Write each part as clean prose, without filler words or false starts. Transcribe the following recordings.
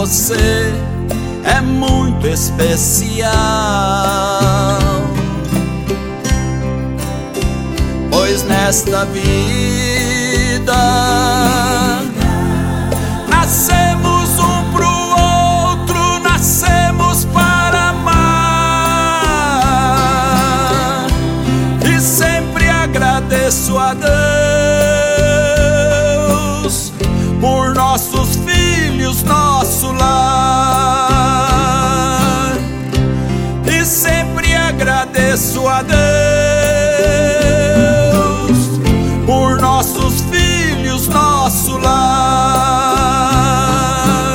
você é muito especial, pois nesta vida nascemos um pro outro, nascemos para amar, e sempre agradeço a Deus por nossos filhos, nosso lar, e sempre agradeço a Deus por nossos filhos, nosso lar.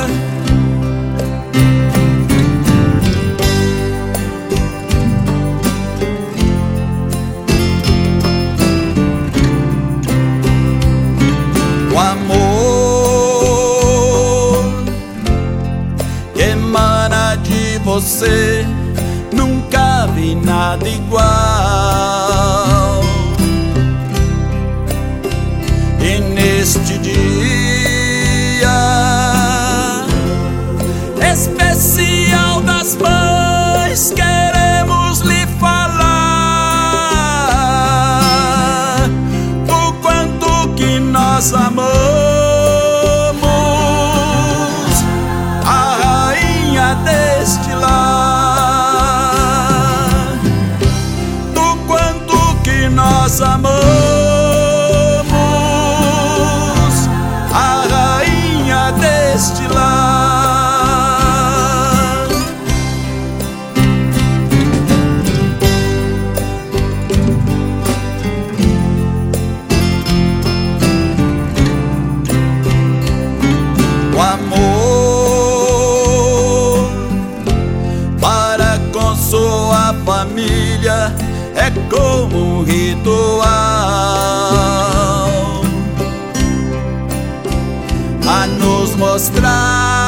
O amor que emana de você, nunca vi nada igual. E neste dia especial das mães, queremos lhe falar do quanto que nós amamos a rainha deste lar, do quanto que nós amamos a rainha deste lar. O amor para com sua família é como um ritual a nos mostrar